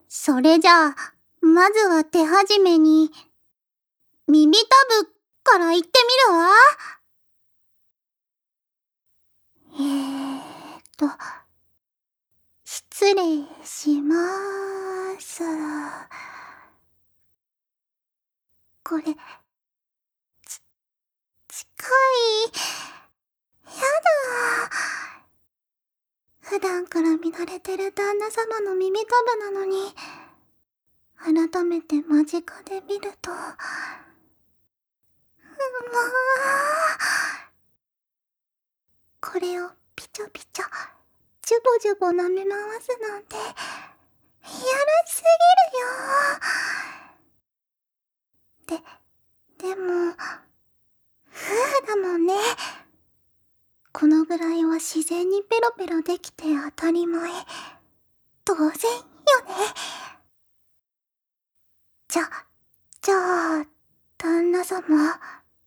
それじゃあ、まずは手始めに、耳たぶから言ってみるわ。失礼しまーす。これ、近い。やだ。普段から見慣れてる旦那様の耳たぶなのに、改めて間近で見ると、これをピチョピチョ、ジュボジュボ舐め回すなんて、いやらしすぎるよ。でも、夫婦だもんね。このぐらいは自然にペロペロできて当たり前。当然よね。じゃあ、旦那様。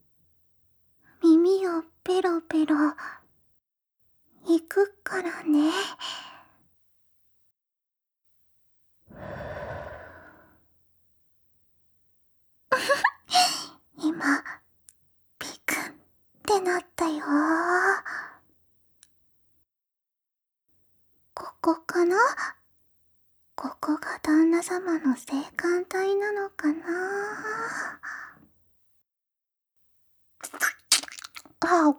耳をペロペロ、行くからね。今、ピクンってなったよ。ここかな？ここが旦那様の性感帯なのかな？あ、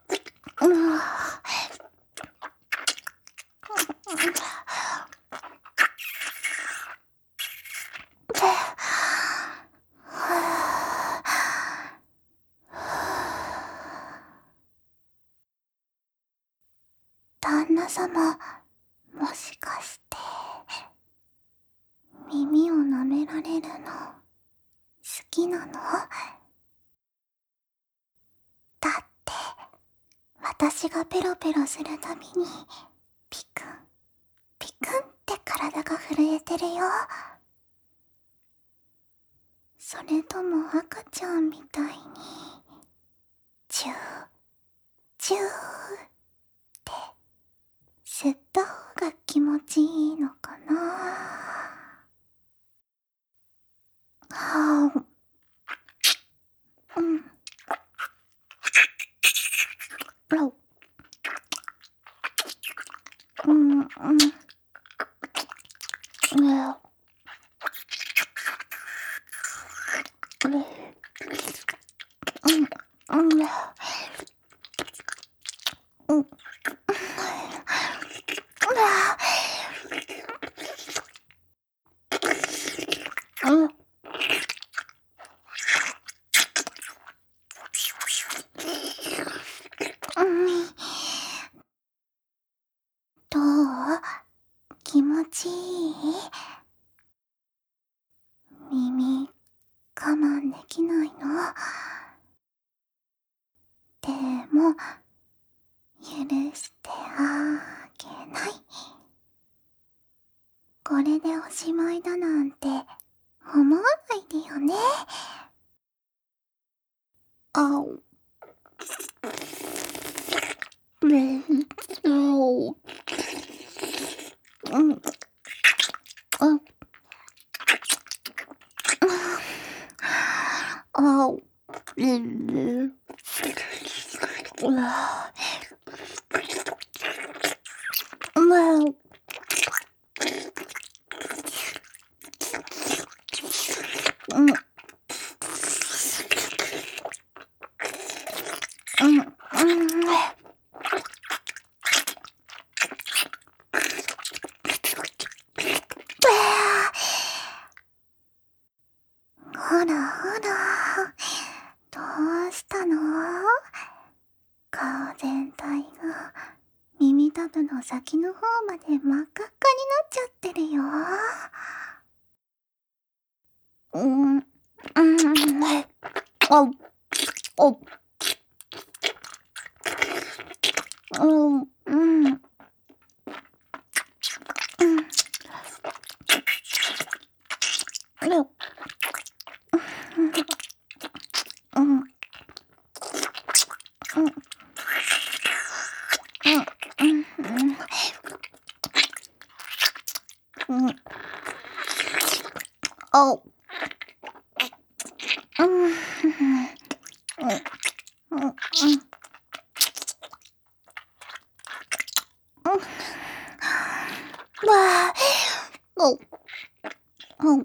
旦那様、もしかして、耳を舐められるの、好きなの？だって、私がペロペロするたびに、ピクン、ピクンって体が震えてるよ。それとも赤ちゃんみたいに、チュー、チューって吸った方が気持ちいいのかな。はぁ、うん。どう？気持ちいい？耳、我慢できないの？でも、許してあげない。これでおしまいだなんて思わないでよね。ほらほら、どうしたの？顔全体が耳たぶの先の方まで真っ赤っかになっちゃってるよ。 あ、うん、うん、うん、うん、わあ、お、うん、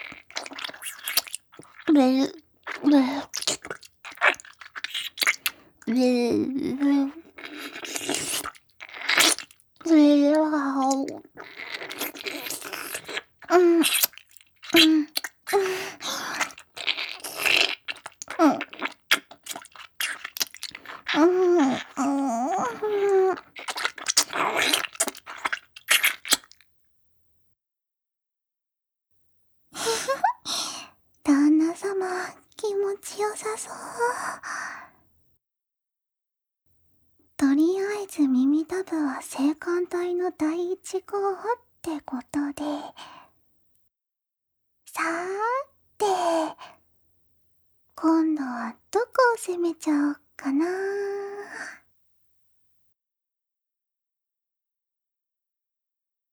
れ、れ、れ、うん、うん、うん、うん、旦那様、気持ちよさそう。とりあえず耳たぶは青函隊の第一号ってことで。さーて、今度はどこを攻めちゃおっかな。